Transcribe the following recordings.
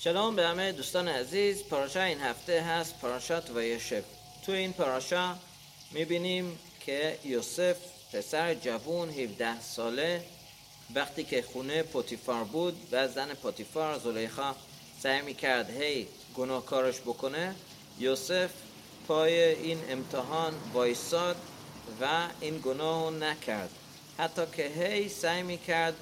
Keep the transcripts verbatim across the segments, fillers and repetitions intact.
سلام به همه دوستان عزیز. پاراشا این هفته هست پاراشات وایشب. تو این پاراشا میبینیم که یوسف پسر جوون هفده ساله وقتی که خونه پوتیفار بود و زن پوتیفار زلیخا سعی میکرد هی گناهکارش بکنه، یوسف پای این امتحان وایساد و این گناه نکرد، حتی که هی سعی میکرد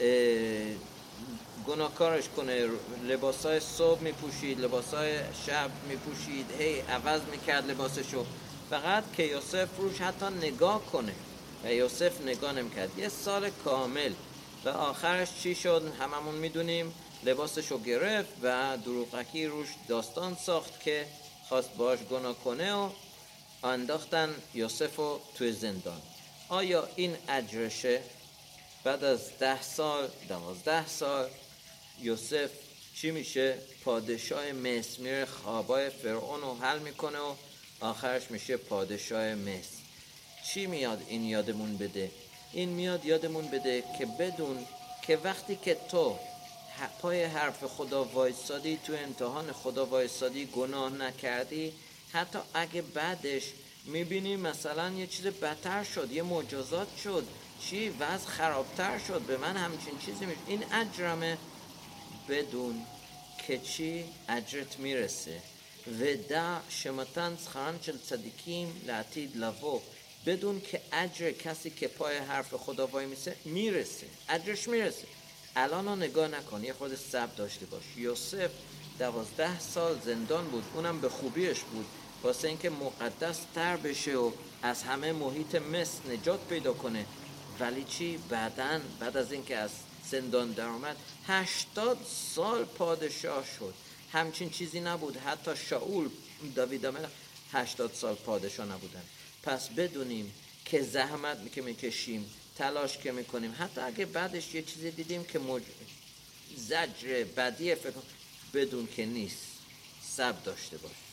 گناهکارش کنه. لباسای صبح میپوشید، لباسای شب میپوشید، هی عوض میکرد لباسشو، فقط که یوسف روش حتی نگاه کنه و یوسف نگاه نمیکرد. یه سال کامل و آخرش چی شد هممون میدونیم. لباسشو گرفت و دروغکی روش داستان ساخت که خواست باش گناه کنه و انداختن یوسفو توی زندان. آیا این اجرشه؟ بعد از ده سال دوازده سال یوسف چی میشه؟ پادشاه مصر. میره خوابای فرعون رو حل میکنه و آخرش میشه پادشاه مصر. چی میاد این یادمون بده؟ این میاد یادمون بده که بدون که وقتی که تو پای حرف خدا وایسادی، تو امتحان خدا وایسادی، گناه نکردی، حتی اگه بعدش میبینی مثلا یه چیز بدتر شد، یه معجزات شد، چی وضع خرابتر شد، به من همچین چیزی میشه، این اجرمه. بدون که چی اجرت میرسه. و دا شمتن سخران چل صدیکیم لعتید لفو. بدون که اجر کسی که پای حرف خدا وای میسه میرسه، اجرش میرسه. الان رو نگاه نکن، یه خود صبر داشته باش. یوسف دوازده سال زندان بود، اونم به خوبیش بود، واسه اینکه مقدس تر بشه و از همه محیط مصر نجات پیدا کنه. ولی چی؟ بعدن بعد از اینکه از زندان در اومد هشتاد سال پادشاه شد. همچین چیزی نبود. حتی شاول، داوید ملک هشتاد سال پادشاه نبودن. پس بدونیم که زحمت که میکشیم، تلاش که میکنیم، حتی اگه بعدش یه چیزی دیدیم که مج... زجر بدیه، فکر بدون که نیست، صبر داشته باش.